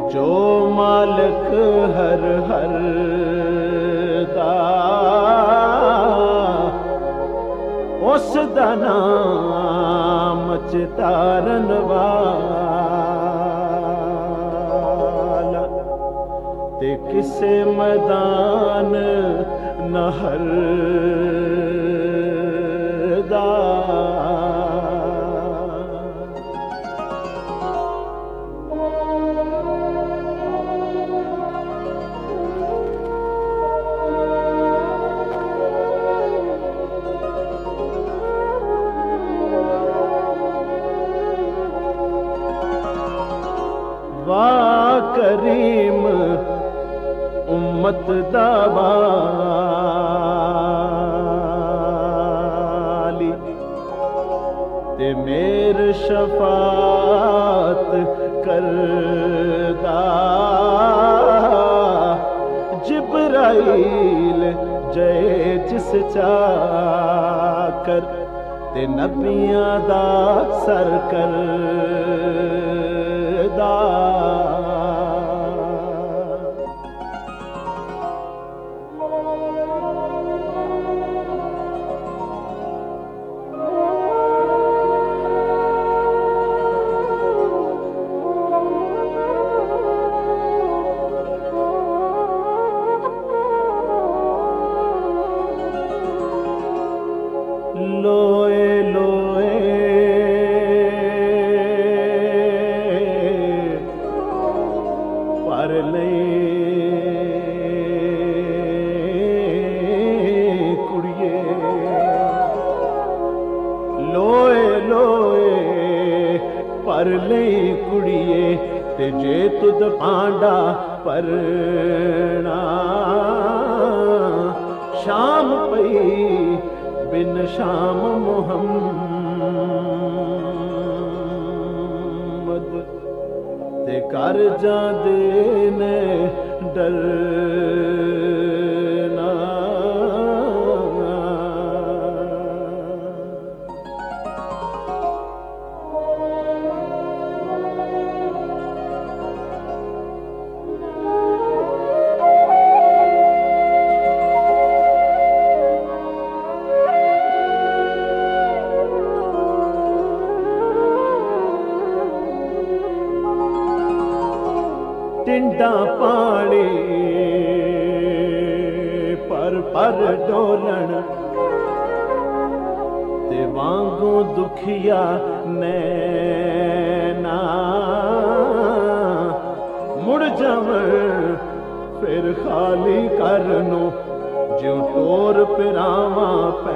जो मालक हर हर दा उस दा नाम चितारन वाला ते किसे मैदान नहर दा वाह करीम उम्मत दा वाली ते मेर शफात करदा जिब्राइल जय जिस चाकर ते नबियां दा सर करदा लोए लोए पर कुड़िए लोए लोए पर कुड़िए ते जे तुद पांडा परना शाम पई बिन शाम मुहम्मद ते कर जांदे ने डरना टिंडा पानी पर डोलन ते वांगू दुखिया नैना मुड़ जावन फिर खाली करनो जो टोर पिरावा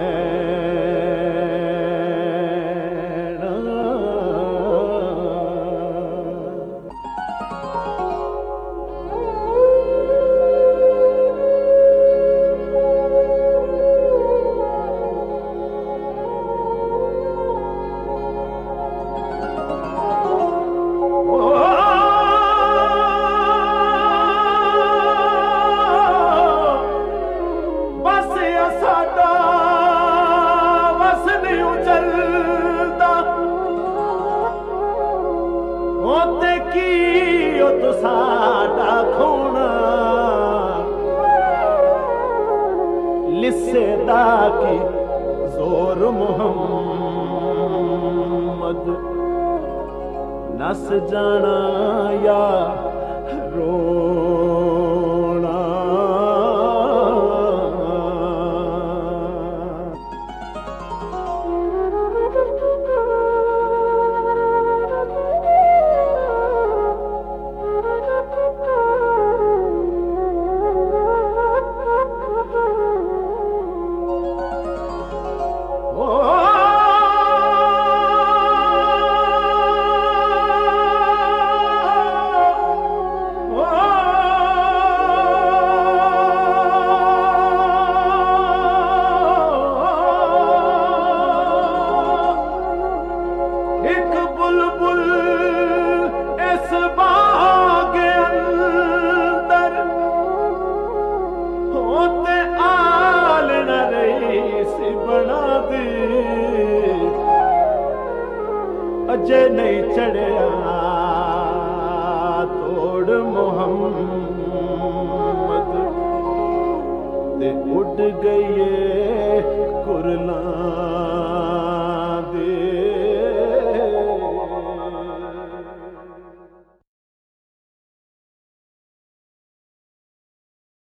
तो साडा खूना लिस्से दा की जोर मुहम्मद नस जाना या रोना अजे नहीं चढ़िया तोड़ उठ गई